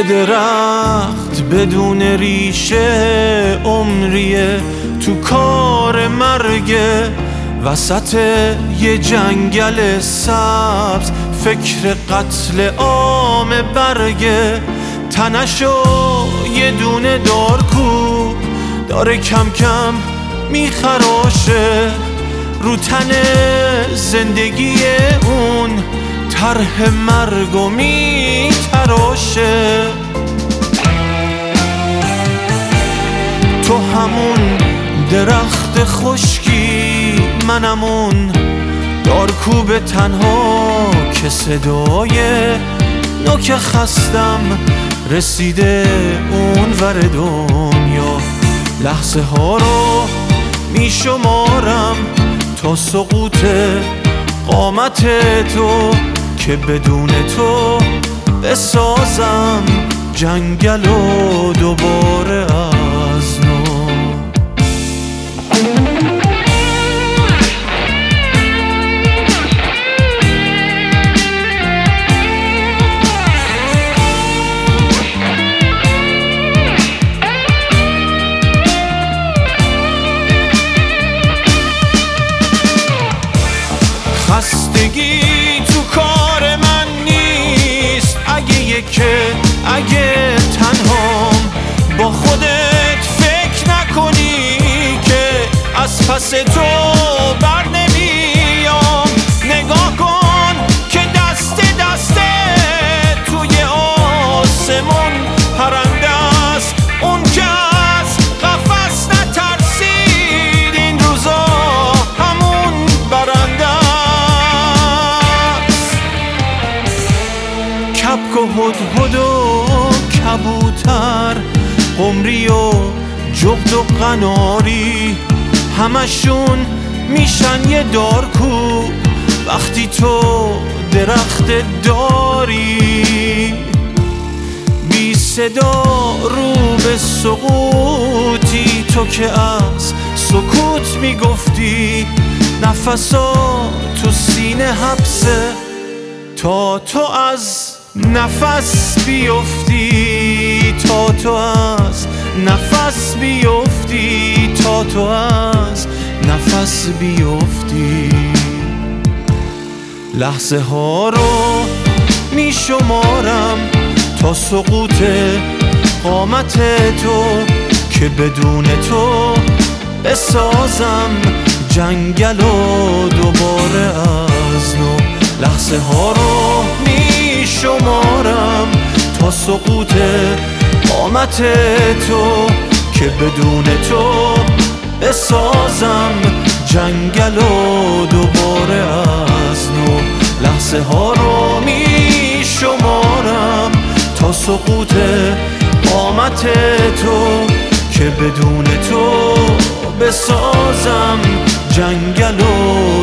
درخت بدون ریشه عمریه تو کار مرگه، وسط یه جنگل سبز فکر قتل عام برگه. تنشو یه دونه دارکوب داره کم کم میخراشه، رو تن زندگی اون طرح مرگو میتراشه. تو همون درخت خشکی، منم اون دارکوب تنها که صدای نوک خستم رسیده اون ور دنیا. لحظه ها رو می شمارم تا سقوط قامت تو، که بدون تو بسازم جنگل و دوباره از نو. خستگی تو کار من نیست، اگه تنهام با خودت فکر نکنی که از پس تو بر نمیام. نگاه کن که دست توی آسمون پرنده است، اون که از قفس نترسید این روزا همون برنده است. کبک و هدهد و کبوتر، قمری و جغد و قناری، همشون میشن یه دارکوب وقتی تو درخت داری. بی صدا رو به سقوطی، تو که از سکوت میگفتی نفسا تو سینه حبسه تا تو از نفس بیفتی، تا تو از نفس بیفتی، تا تو از نفس بیفتی. لحظه ها رو می شمارم تا سقوط قامت تو، که بدون تو بسازم جنگل و دوباره از نو. لحظه ها رو می شمارم تا سقوط قامت تو، که بدون تو بسازم جنگل و دوباره از نو. لحظه ها رو می شمارم تا سقوط قامت تو، که بدون تو بسازم جنگل و